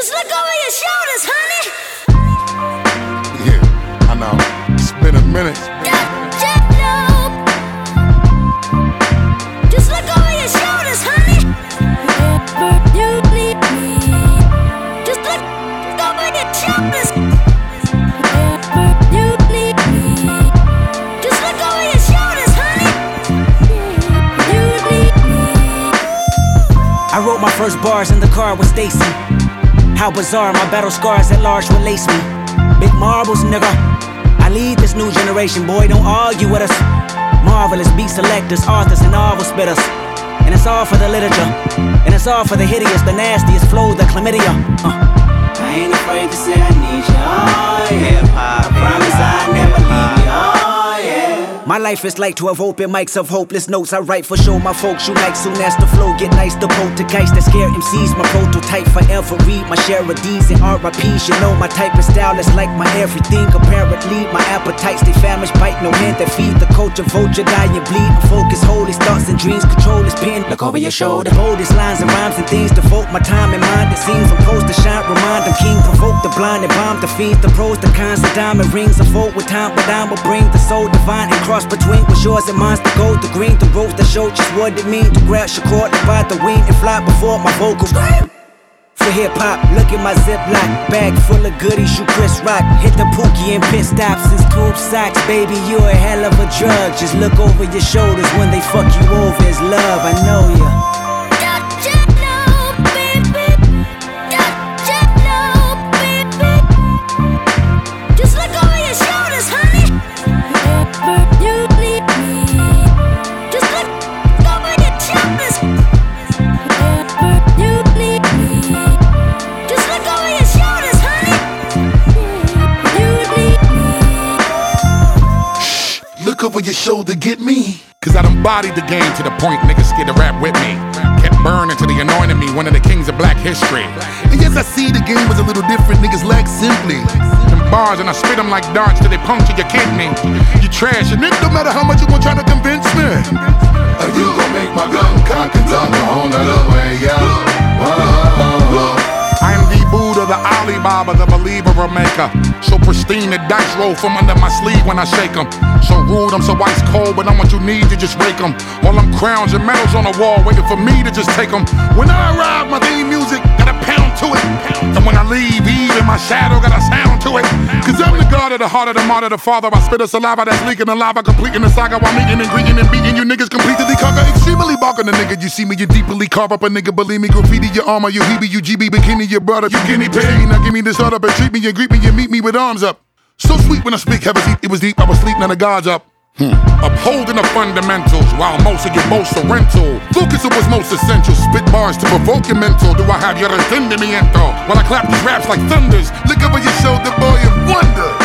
Just look over your shoulders, honey. Yeah, I know. It's been a minute. Just look over your shoulders, honey. Whenever you need me, just look over your shoulders. Whenever you need me, just look over your shoulders, honey. You need me. I wrote my first bars in the car with Stacy. How bizarre, my battle scars at large will lace me. Big marbles, nigga. I lead this new generation, boy, don't argue with us. Marvelous beat selectors, authors, and novel spitters. And it's all for the literature. And it's all for the hideous, the nastiest flow, the chlamydia. I ain't afraid to say I need you. Oh, yeah. I promise I never leave you. Oh, yeah. My life is like 12 open mics of hopeless notes. I write for show, my folks shoot like soon as the flow get nice. The poltergeist that scare MCs, my prototype forever. Read my share of D's and RIPs. You know my type of style is like my everything. Apparently, my appetites, they famished, bite no hand that feed the culture. Vulture, die and bleed. My focus, hold his thoughts and dreams. Control his pen. Look over your shoulder. Boldest lines and rhymes and things. Devote my time and mind. It seems I'm supposed to shine. Remind them king. Provoke the blind and bomb the fiends. The pros, the cons, the diamond rings. I vote with time, but I will bring the soul divine and cross between what's yours and mine's. The gold, the green, the rose that show just what it means to grab Shakur, to bite the wing and fly before my vocals. For hip hop, look at my Ziploc bag full of goodies. You Chris Rock, hit the Pookie and pit stops. Since tube socks, baby, you a hell of a drug. Just look over your shoulders when they fuck you over. It's love, I know ya. Over your shoulder, get me. Cause I done bodied the game to the point niggas scared to rap with me. Kept burning till they anointed me one of the kings of black history. And yes, I see the game was a little different. Niggas lack simply them bars, and I spit them like darts till they puncture your kidney. You trash, and it don't matter how much you gon' try to convince me. You gon' make my gun cock and talk a whole nother way, I am the Buddha, the Alibaba, the believer or maker. So pristine, the dice roll from under my sleeve when I shake them. So rude, I'm so ice cold, but I'm what you need to just rake them. All them crowns and medals on the wall waiting for me to just take them. When I arrive, my theme music got a pound to it. And when I leave, even my shadow got a sound to it. Cause I'm the god of the heart of the martyr, the father. I spit a saliva that's leaking the lava, completing the saga while meeting and greeting and beating you niggas completely conquer. Extremely barking the nigga, you see me, you deeply carve up a nigga. Believe me, graffiti your armor, you heebie, you GB, bikini, your brother, you guinea pig. Now give me this start up and treat me and greet me and meet me with arms up. So sweet when I speak, heavy it was deep, I was sleeping on the gods up. Upholding the fundamentals while most of your most are rental. Focus on what's most essential. Spit bars to provoke your mental. Do I have your entendimiento? While I clap these raps like thunders. Look over your shoulder, boy, and wonder.